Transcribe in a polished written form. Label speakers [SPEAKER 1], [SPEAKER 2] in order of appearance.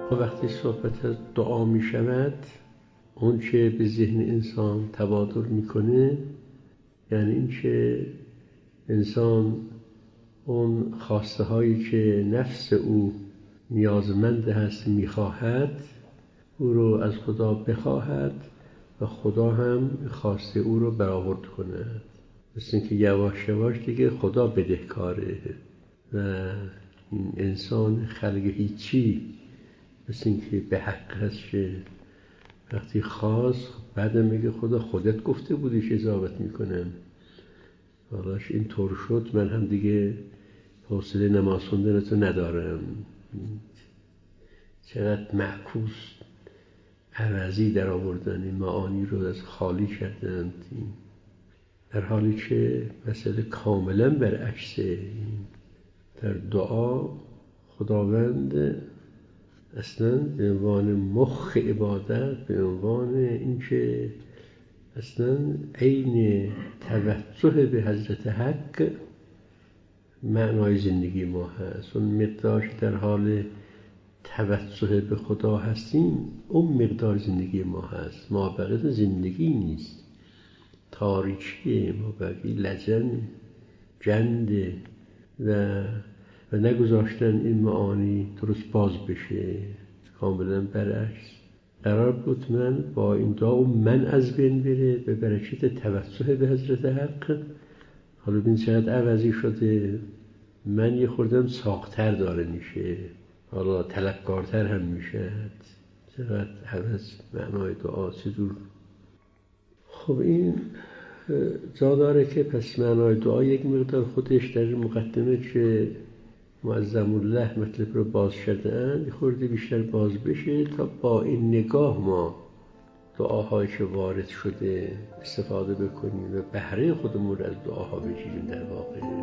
[SPEAKER 1] وقتی صحبت از دعا می شود، اون چه به ذهن انسان تبادر میکنه یعنی این که انسان اون خواسته هایی که نفس او نیازمند هست میخواهد او رو از خدا بخواهد و خدا هم خواسته او رو برآورد کند. مثل این که یواش یواش دیگه خدا بدهکاره و این انسان خلق هیچی، مثل این که به حق هست که وقتی خواست بعد میگه خدا خودت گفته بودیش اجابت میکنم. حالاش این طور شد من هم دیگه حوصله نماز خوندن تو ندارم. چقدر معکوس عوضی در آوردن این معانی رو از خالی کردند، در حالی که مسئله کاملا برعکسه. در دعا خداوند اصلا به عنوان مخ عبادت، به عنوان اینکه اصلا عین توجه به حضرت حق معنای زندگی ما هست. اون مقدار در حال توجه به خدا هستیم اون مقدار زندگی ما هست. ما بقیه زندگی نیست، تاریکی، ما بقیه لجن جنده و نگذاشتن این معانی درست باز بشه. کاملا برعکس قرار بود من با این دعا من از بین بره به برکت توجه به حضرت حق. حالا ببین چقدر عوضی شده، من یه خوردم ساختر داره میشه، حالا طلبکارتر هم میشه. چقدر عوض معنای دعا چجور. خب این جا داره که پس معنای دعا یک مقدار خودش در مقدمه که معظم الله مطلب رو باز کردن خورده بیشتر باز بشه تا با این نگاه ما دعاهایی که وارد شده استفاده بکنیم و بهره خودمون رو از دعاها بگیریم در واقع.